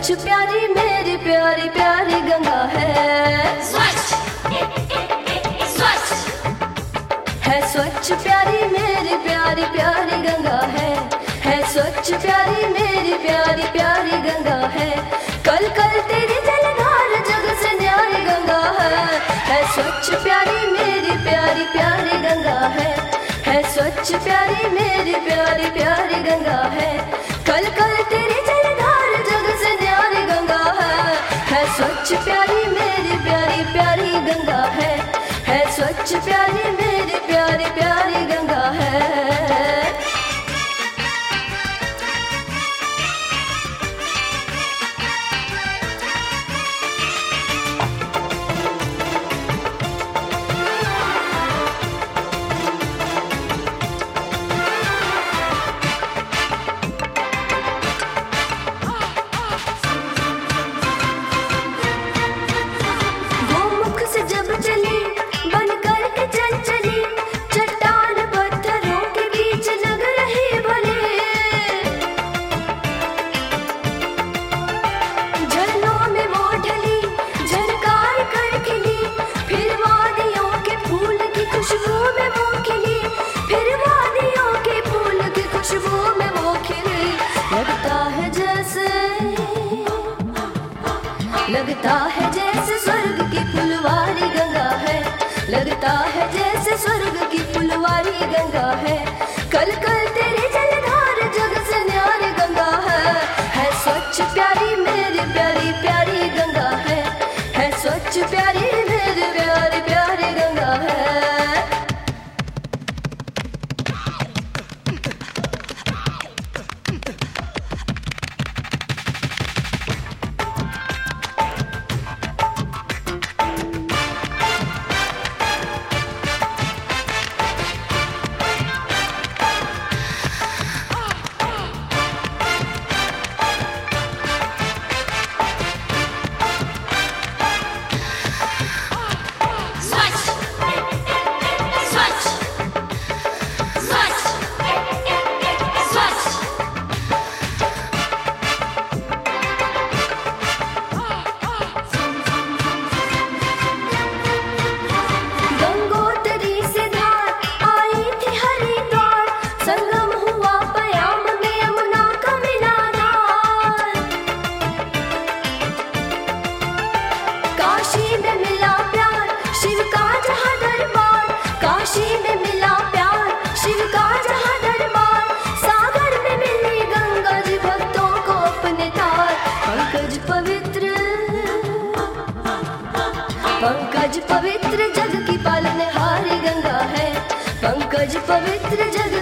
स्वच्छ प्यारी मेरी प्यारी प्यारी गंगा है। स्वच्छ है स्वच्छ प्यारी मेरी प्यारी प्यारी गंगा है स्वच्छ प्यारी मेरी प्यारी प्यारी गंगा है। कल कल तेरी जलधार जग से न्यारी गंगा है स्वच्छ प्यारी मेरी प्यारी प्यारी गंगा है स्वच्छ प्यारी मेरी प्यारी प्यारी गंगा है। कल कल तेरी जलधार जग से न्यारी गंगा है स्वच्छ प्यारी मेरी प्यारी प्यारी गंगा है स्वच्छ प्यारी मेरी प्यारी प्यारी गंगा है। लगता है जैसे स्वर्ग की फुलवारी गंगा है। लगता है जैसे स्वर्ग की फुलवारी गंगा है। कल कल तेरी जलधार जग से न्यारी गंगा है स्वच्छ प्यारी मेरी प्यारी प्यारी गंगा है स्वच्छ प्यारी मेरी प्यारी प्यारी गंगा है। पंकज पवित्र जग की पालनहारी गंगा है। पंकज पवित्र जग